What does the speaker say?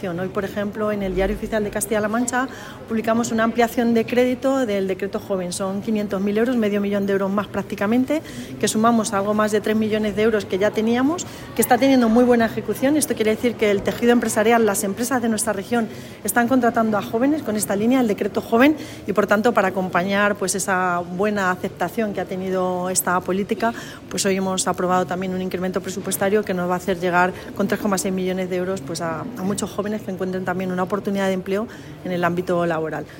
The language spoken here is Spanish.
Hoy, por ejemplo, en el Diario Oficial de Castilla-La Mancha publicamos una ampliación de crédito del decreto joven. Son 500.000 euros, medio millón de euros más prácticamente, que sumamos algo más de 3 millones de euros que ya teníamos, que está teniendo muy buena ejecución. Esto quiere decir que el tejido empresarial, las empresas de nuestra región están contratando a jóvenes con esta línea, el decreto joven, y por tanto para acompañar pues esa buena aceptación que ha tenido esta política, pues hoy hemos aprobado también un incremento presupuestario que nos va a hacer llegar con 3,6 millones de euros pues a muchos jóvenes que encuentren también una oportunidad de empleo en el ámbito laboral.